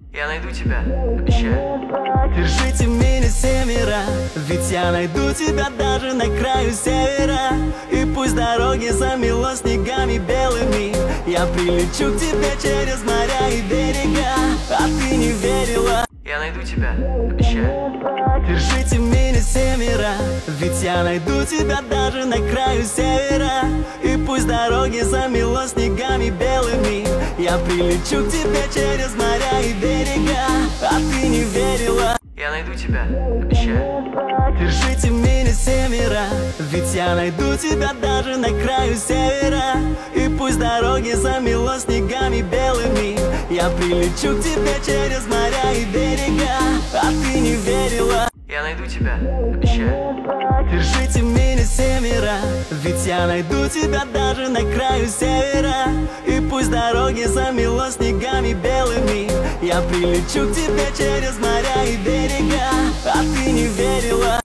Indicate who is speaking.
Speaker 1: Я найду тебя, обещаю.
Speaker 2: Держите меня семеро, ведь я найду тебя даже на краю севера. И пусть дороги замело снегами белыми, я прилечу к тебе через моря и берега. А ты не верила.
Speaker 1: Я найду тебя, обещаю.
Speaker 2: Держите меня семеро, ведь я найду тебя даже на краю севера. И пусть дороги замело снегами белыми, я прилечу к тебе через моря и берега. А ты не верила.
Speaker 1: Я найду тебя, обещаю.
Speaker 2: Держите меня семеро, ведь я найду тебя даже на краю севера. И пусть дороги замело снегами белыми, я прилечу к тебе через моря и берега. А ты не верила.
Speaker 1: Я найду тебя, обещаю.
Speaker 2: Держите меня семеро, ведь я найду тебя даже на краю севера. И пусть дороги замело снегами белыми, я прилечу к тебе через моря